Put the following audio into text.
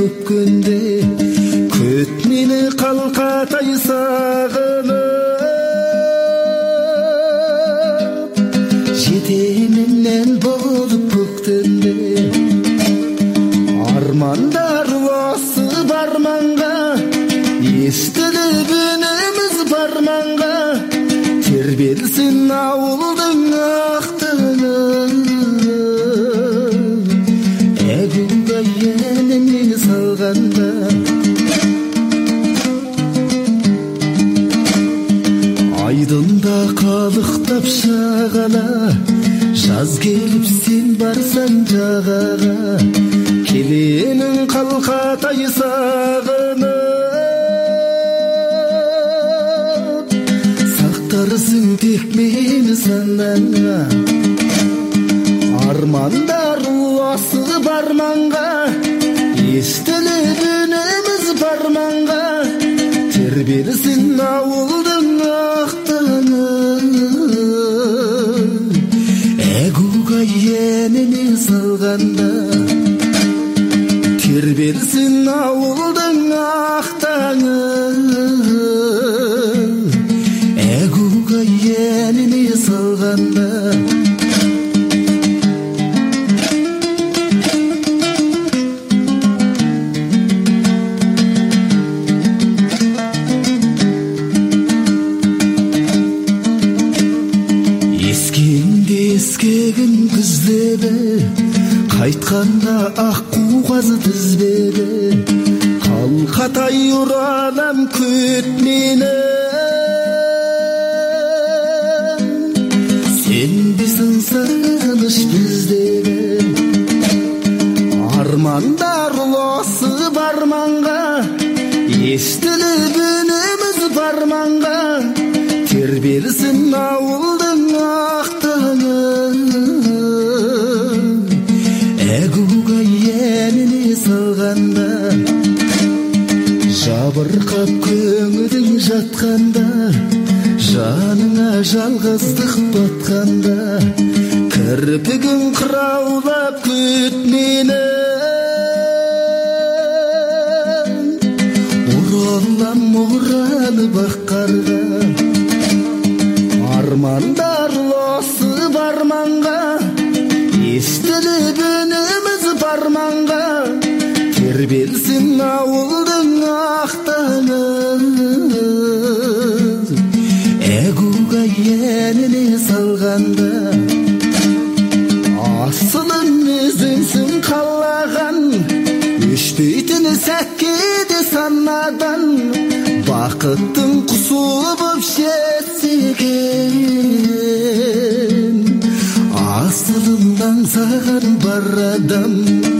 өпкөнде күт мени калкатай сагынып жетеминен болуп көктөмдө армандар басып арманга эстелип үнүмүз барманга тербелсин ауылдың актыны эгуга енени салганда айдында калыктап шагала жаз келип сен барсаң жагага келенің калкатай сагынып сактарсың тек мени санаңа армандар басып арманга эстелип үнүмүз барманга тербелсин ауылдың актыны эгуга енени салганда тербелсин ауылдың актаңы эгуга енени салганда эскегин күздебе кайтканда ак кугаз тизбеде калкатай уранам күт мени сенбисиң сагыныч биздеге армандар басып арманга эстелип үнүмүз барманга тербелсин ауылдың актыны эгуга енени салганда жабыркап көңүлүң жатканда жаныңа жалгыздык батканда кирпигиң кыраулап күт мени уралам уранып ак карга армандар басып арманга эстелип үнүмүз барманга тербелсин ауылдың актыны эгуга енени салганда асылың өзүңсүң каалаган өчпөйтүн сәккеде санадан бакыттың кусу болуп жетсеген асылымдан саган бар адам